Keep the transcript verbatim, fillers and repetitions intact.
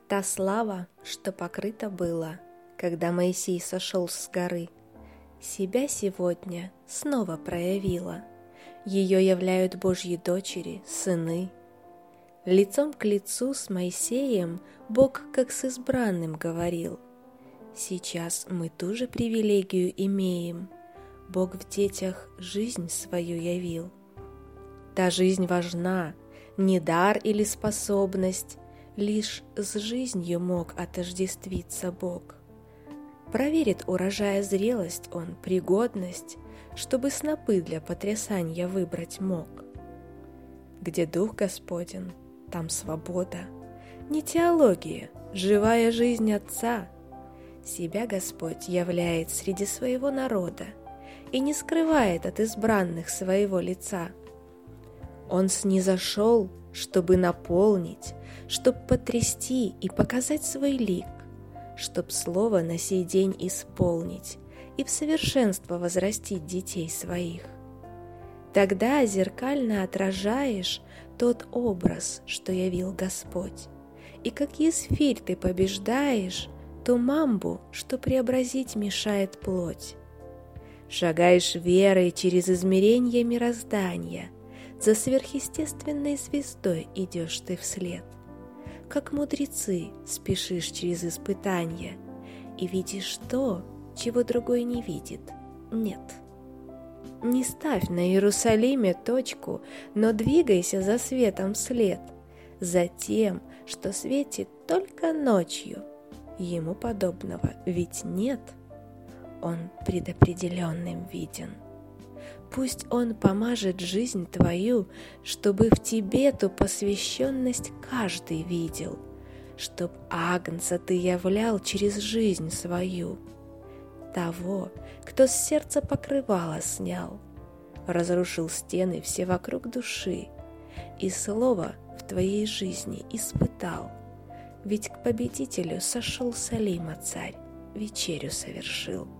Та слава, что покрыта была, когда Моисей сошел с горы, себя сегодня снова проявила. Ее являют Божьи дочери, сыны. Лицом к лицу с Моисеем Бог как с избранным говорил. Сейчас мы ту же привилегию имеем. Бог в детях жизнь свою явил. Та жизнь важна, не дар или способность, лишь с жизнью мог отождествиться Бог. Проверит урожая зрелость Он, пригодность, чтобы снопы для потрясания выбрать мог. Где Дух Господен, там свобода, не теология, живая жизнь Отца. Себя Господь являет среди своего народа и не скрывает от избранных своего лица. Он снизошел, чтобы наполнить, чтоб потрясти и показать свой лик, чтоб слово на сей день исполнить и в совершенство возрастить детей своих. Тогда зеркально отражаешь тот образ, что явил Господь, и как есфирь ты побеждаешь ту мамбу, что преобразить мешает плоть. Шагаешь верой через измеренье мироздания, за сверхъестественной звездой идешь ты вслед. Как мудрецы спешишь через испытания и видишь то, чего другой не видит, нет. Не ставь на Иерусалиме точку, но двигайся за светом вслед, за тем, что светит только ночью. Ему подобного ведь нет, он предопределенным виден. Пусть он помажет жизнь твою, чтобы в тебе ту посвященность каждый видел, чтоб агнца ты являл через жизнь свою, того, кто с сердца покрывало снял, разрушил стены все вокруг души и слово в твоей жизни испытал, ведь к победителю сошел Салима царь, вечерю совершил.